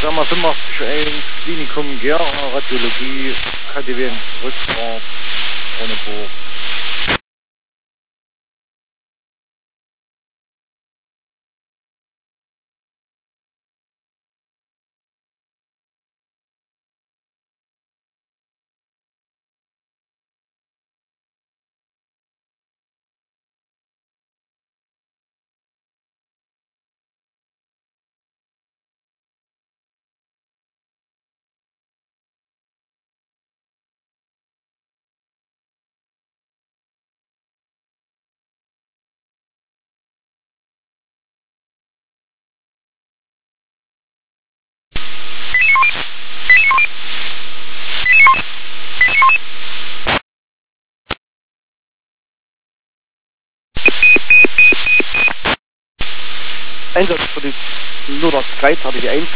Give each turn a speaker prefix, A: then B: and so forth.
A: Firma 85.1, Klinikum Gera, Radiologie, KTW, Rückfahrt, ohne Buch. Einsatz für die 0 3 habe ich 1.